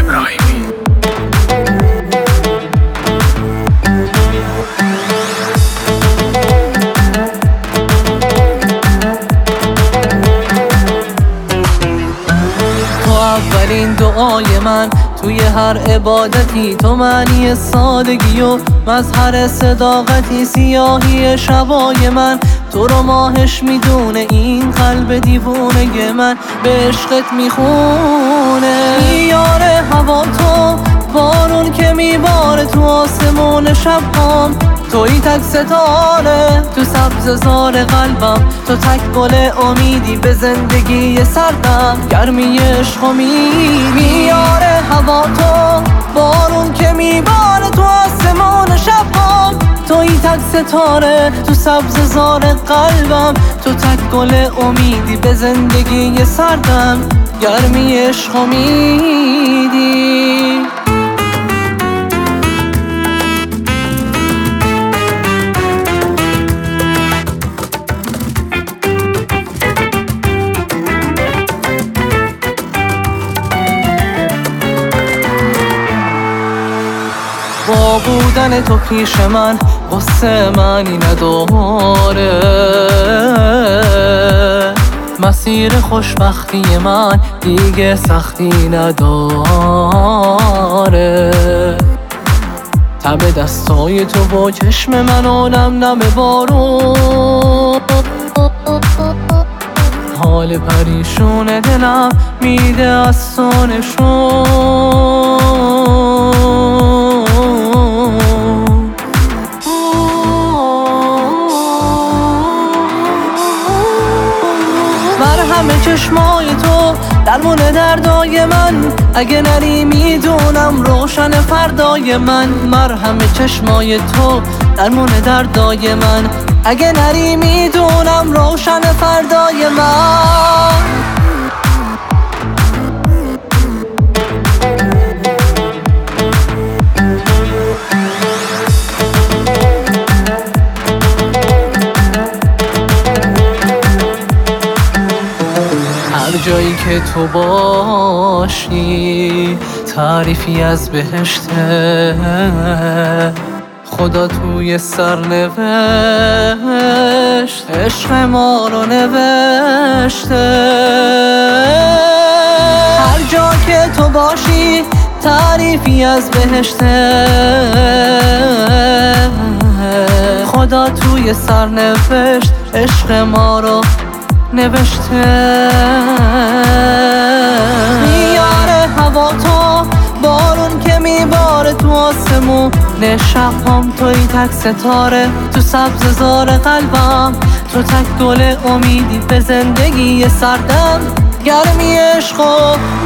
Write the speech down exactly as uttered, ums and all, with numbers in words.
ابراهیمی. تو اولین دعای من توی هر عبادتی، تو معنی سادگی و مظهر صداقتی، سیاهی شبای من تو رو ماهش میدونه، این قلب دیوونه من به عشقت میخونه. میاره هوا تو، بارون که میباره تو آسمون شبام، توی تک ستاره تو سبز زار قلبم، تو تک گل امیدی به زندگی سردم، گرمی عشق و میدی. میاره هوا تو، بارون که میباره تو آسمون شبام، توی تک ستاره تو سبز زار قلبم، تو تک گل امیدی به زندگی سردم، گرمی عشق و میدی. با بودن تو پیش من غصه معنی نداره، مسیر خوشبختی من دیگه سختی نداره. تب دستای تو با چشم من و نم نم بارون، حال پریشون دلم میده از تو نشون. مرهم چشمای تو درمون دردای من، اگه نری میدونم روشن فردای من. مرهم چشمای تو درمون دردای من، اگه نری میدونم روشن فردای من. هر جایی که تو باشی تعریفی از بهشته، خدا توی سر نوشت عشق ما رو نوشته. هر جا که تو باشی تعریفی از بهشته، خدا توی سر نوشت عشق ما رو نوشته. میاره هوا تو، بارون که میباره تو آسمون شبام، توی تک ستاره تو سبز زار قلبم، تو تک گل امیدی به زندگی سردم، گرمی عشق و